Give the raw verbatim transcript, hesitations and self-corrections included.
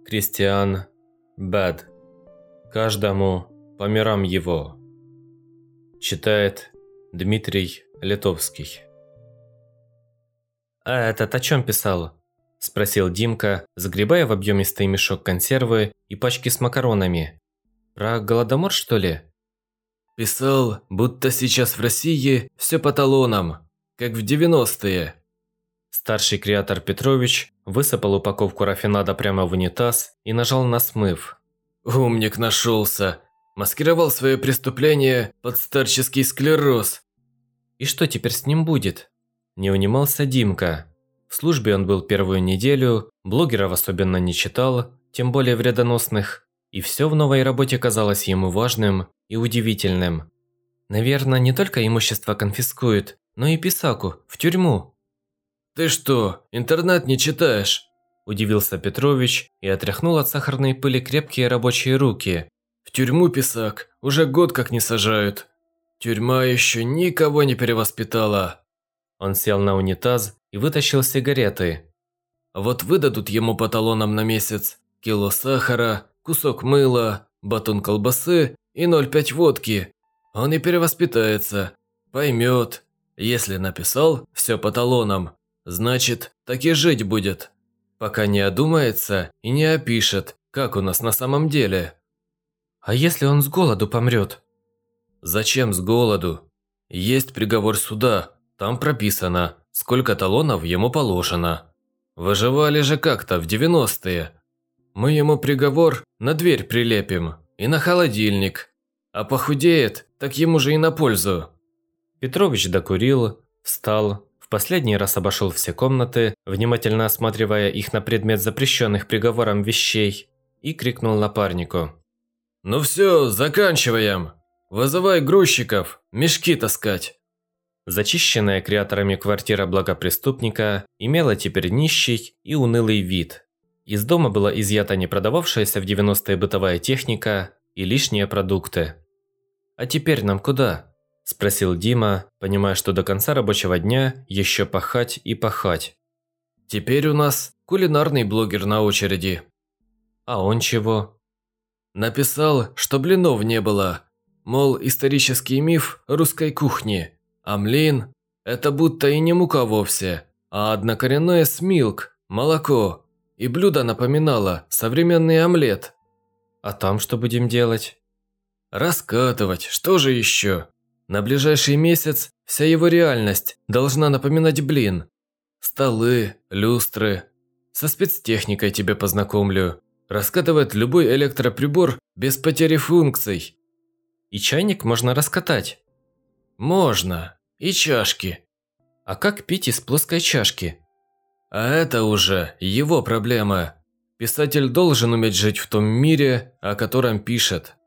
Кристиан Бэд. Каждому по мирам его. Читает Дмитрий Литовский. «А этот о чем писал?» – спросил Димка, загребая в объемистый мешок консервы и пачки с макаронами. «Про Голодомор, что ли?» «Писал, будто сейчас в России все по талонам, как в девяностые». Старший креатор Петрович высыпал упаковку рафинада прямо в унитаз и нажал на смыв. «Умник нашелся. Маскировал свое преступление под старческий склероз». «И что теперь с ним будет?» Не унимался Димка. В службе он был первую неделю, блогеров особенно не читал, тем более вредоносных, и все в новой работе казалось ему важным и удивительным. Наверное, не только имущество конфискуют, но и писаку, в тюрьму. «Ты что, интернет не читаешь?» – удивился Петрович и отряхнул от сахарной пыли крепкие рабочие руки. «В тюрьму писак уже год как не сажают. Тюрьма еще никого не перевоспитала». Он сел на унитаз и вытащил сигареты. «Вот выдадут ему по талонам на месяц кило сахара, кусок мыла, батон колбасы и ноль целых пять водки. Он и перевоспитается, поймет. Если написал все по талонам, значит, так и жить будет, пока не одумается и не опишет, как у нас на самом деле». «А если он с голоду помрет?» «Зачем с голоду? Есть приговор суда, там прописано, сколько талонов ему положено. Выживали же как-то в девяностые. Мы ему приговор на дверь прилепим и на холодильник, а похудеет, так ему же и на пользу». Петрович докурил, встал, в последний раз обошел все комнаты, внимательно осматривая их на предмет запрещенных приговором вещей, и крикнул напарнику. «Ну все, заканчиваем! Вызывай грузчиков, мешки таскать!» Зачищенная креаторами квартира благопреступника имела теперь нищий и унылый вид. Из дома была изъята не продававшаяся в девяностые бытовая техника и лишние продукты. «А теперь нам куда?» – спросил Дима, понимая, что до конца рабочего дня еще пахать и пахать. «Теперь у нас кулинарный блогер на очереди». «А он чего?» «Написал, что блинов не было. Мол, исторический миф русской кухни. А млин – это будто и не мука вовсе, а однокоренное смилк, молоко. И блюдо напоминало современный омлет». «А там что будем делать?» «Раскатывать, что же еще? На ближайший месяц вся его реальность должна напоминать блин. Столы, люстры. Со спецтехникой тебе познакомлю. Раскатывает любой электроприбор без потери функций». «И чайник можно раскатать?» «Можно. И чашки». «А как пить из плоской чашки?» «А это уже его проблема. Писатель должен уметь жить в том мире, о котором пишет».